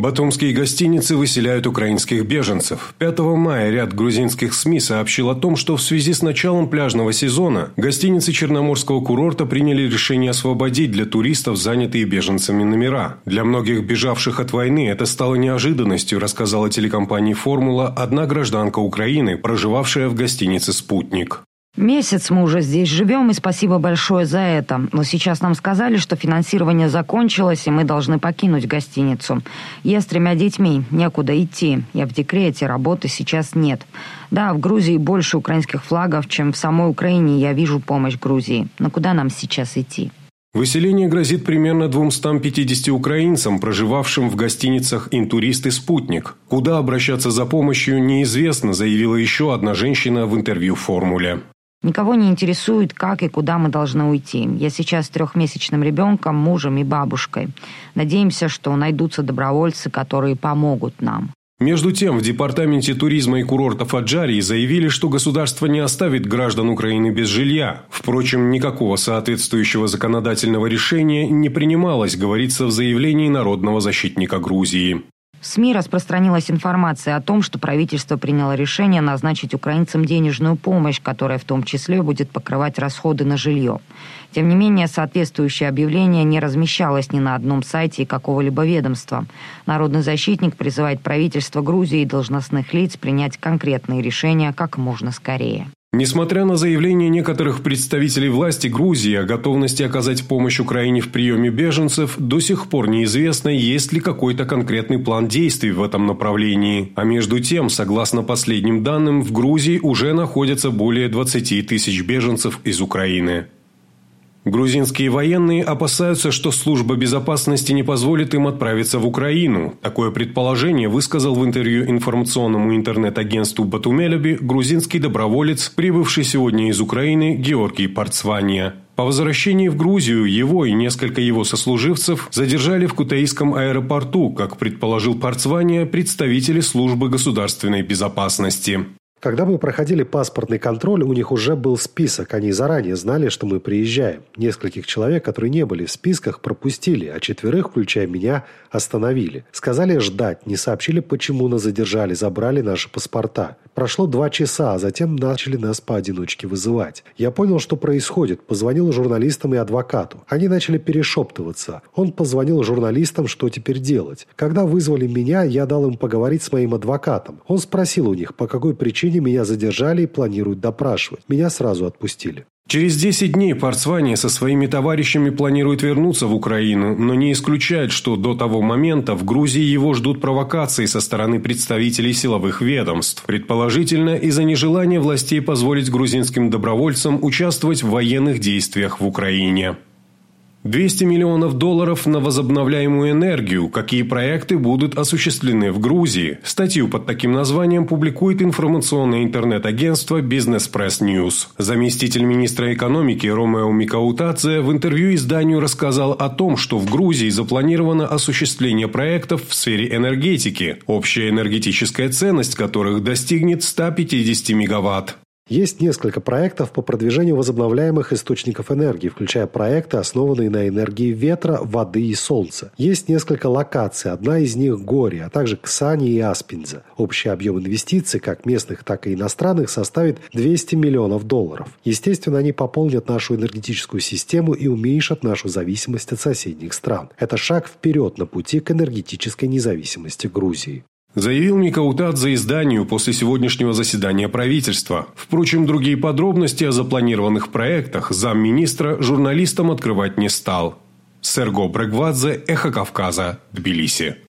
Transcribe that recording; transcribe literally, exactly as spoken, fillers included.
Батумские гостиницы выселяют украинских беженцев. пятого мая ряд грузинских СМИ сообщил о том, что в связи с началом пляжного сезона гостиницы Черноморского курорта приняли решение освободить для туристов занятые беженцами номера. Для многих бежавших от войны это стало неожиданностью, рассказала телекомпании «Формула» одна гражданка Украины, проживавшая в гостинице «Спутник». Месяц мы уже здесь живем, и спасибо большое за это. Но сейчас нам сказали, что финансирование закончилось, и мы должны покинуть гостиницу. Я с тремя детьми, некуда идти. Я в декрете, работы сейчас нет. Да, в Грузии больше украинских флагов, чем в самой Украине. Я вижу помощь Грузии. Но куда нам сейчас идти? Выселение грозит примерно двумстам пятидесяти украинцам, проживавшим в гостиницах «Интурист» и «Спутник». Куда обращаться за помощью, неизвестно, заявила еще одна женщина в интервью «Формуле». Никого не интересует, как и куда мы должны уйти. Я сейчас с трехмесячным ребенком, мужем и бабушкой. Надеемся, что найдутся добровольцы, которые помогут нам. Между тем, в Департаменте туризма и курортов Аджарии заявили, что государство не оставит граждан Украины без жилья. Впрочем, никакого соответствующего законодательного решения не принималось, говорится в заявлении народного защитника Грузии. В СМИ распространилась информация о том, что правительство приняло решение назначить украинцам денежную помощь, которая в том числе будет покрывать расходы на жилье. Тем не менее, соответствующее объявление не размещалось ни на одном сайте какого-либо ведомства. Народный защитник призывает правительство Грузии и должностных лиц принять конкретные решения как можно скорее. Несмотря на заявления некоторых представителей власти Грузии о готовности оказать помощь Украине в приеме беженцев, до сих пор неизвестно, есть ли какой-то конкретный план действий в этом направлении. А между тем, согласно последним данным, в Грузии уже находятся более двадцати тысяч беженцев из Украины. Грузинские военные опасаются, что служба безопасности не позволит им отправиться в Украину. Такое предположение высказал в интервью информационному интернет-агентству «Батумелеби» грузинский доброволец, прибывший сегодня из Украины Георгий Парцвания. По возвращении в Грузию его и несколько его сослуживцев задержали в Кутаисском аэропорту, как предположил Парцвания, представители службы государственной безопасности. Когда мы проходили паспортный контроль, у них уже был список. Они заранее знали, что мы приезжаем. Нескольких человек, которые не были в списках, пропустили, а четверых, включая меня, остановили. Сказали ждать, не сообщили, почему нас задержали, забрали наши паспорта. Прошло два часа, а затем начали нас поодиночке вызывать. Я понял, что происходит, позвонил журналистам и адвокату. Они начали перешептываться. Он позвонил журналистам, что теперь делать. Когда вызвали меня, я дал им поговорить с моим адвокатом. Он спросил у них, по какой причине меня задержали и планируют допрашивать. Меня сразу отпустили. Через десять дней Парцвания со своими товарищами планирует вернуться в Украину, но не исключает, что до того момента в Грузии его ждут провокации со стороны представителей силовых ведомств. Предположительно, из-за нежелания властей позволить грузинским добровольцам участвовать в военных действиях в Украине. двести миллионов долларов на возобновляемую энергию. Какие проекты будут осуществлены в Грузии? Статью под таким названием публикует информационное интернет-агентство Business Press News. Заместитель министра экономики Ромео Микаутадзе в интервью изданию рассказал о том, что в Грузии запланировано осуществление проектов в сфере энергетики, общая энергетическая ценность которых достигнет ста пятидесяти мегаватт. Есть несколько проектов по продвижению возобновляемых источников энергии, включая проекты, основанные на энергии ветра, воды и солнца. Есть несколько локаций, одна из них – Гори, а также Ксани и Аспинза. Общий объем инвестиций, как местных, так и иностранных, составит двести миллионов долларов. Естественно, они пополнят нашу энергетическую систему и уменьшат нашу зависимость от соседних стран. Это шаг вперед на пути к энергетической независимости Грузии. Заявил Микаутадзе изданию после сегодняшнего заседания правительства. Впрочем, другие подробности о запланированных проектах замминистра журналистам открывать не стал. Серго Брегвадзе, Эхо Кавказа, Тбилиси.